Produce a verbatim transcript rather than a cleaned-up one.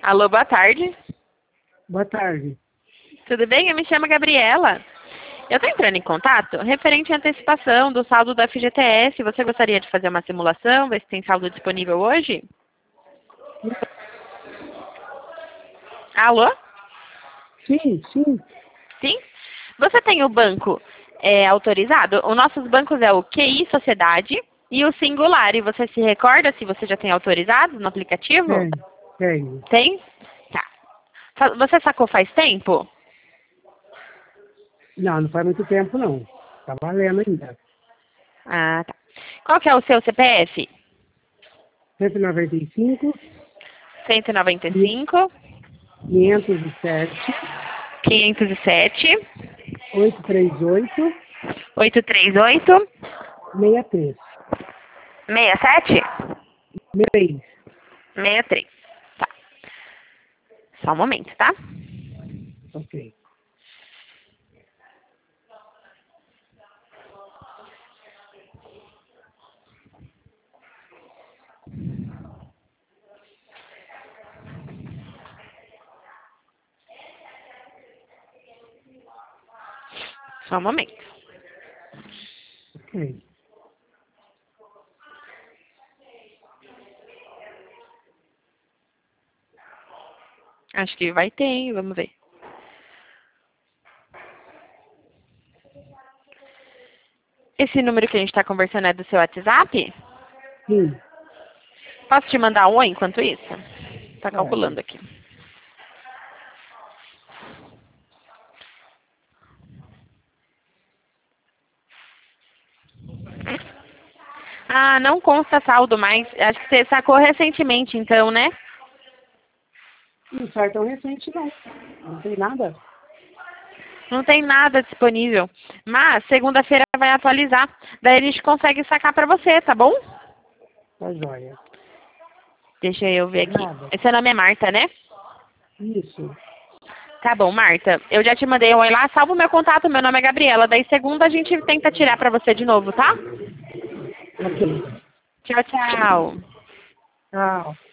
Alô, boa tarde. Boa tarde. Tudo bem? Eu me chamo Gabriela. Eu estou entrando em contato referente à antecipação do saldo da F G T S. Você gostaria de fazer uma simulação, ver se tem saldo disponível hoje? Alô? Sim, sim. Sim? Você tem o banco é, autorizado? Os nossos bancos é o Q I Sociedade e o Singular. E você se recorda se você já tem autorizado no aplicativo? Tem, tenho. Tem? Tá. Fa- Você sacou faz tempo? Não, não faz muito tempo, não. Tá valendo ainda. Ah, tá. Qual que é o seu C P F? cento e noventa e cinco, cento e noventa e cinco, quinhentos e sete, quinhentos e sete, oitocentos e trinta e oito, oitocentos e trinta e oito, sessenta e três. sessenta e sete? Mês. sessenta e três. Tá. Só um momento, tá? Ok. Só um momento. Ok. Acho que vai ter, hein? Vamos ver. Esse número que a gente está conversando é do seu WhatsApp? Sim. Posso te mandar um oi enquanto isso? Tá Pode. calculando aqui. Ah, não consta saldo mais. Acho que você sacou recentemente, então, né? Não sai tão recente, não. Não tem nada. Não tem nada disponível. Mas segunda-feira vai atualizar. Daí a gente consegue sacar pra você, tá bom? Tá joia. Deixa eu ver aqui. Nada. Esse nome é Marta, né? Isso. Tá bom, Marta. Eu já te mandei um oi lá. Salva o meu contato. Meu nome é Gabriela. Daí segunda a gente tenta tirar pra você de novo, tá? Ok. Tchau, tchau. Tchau.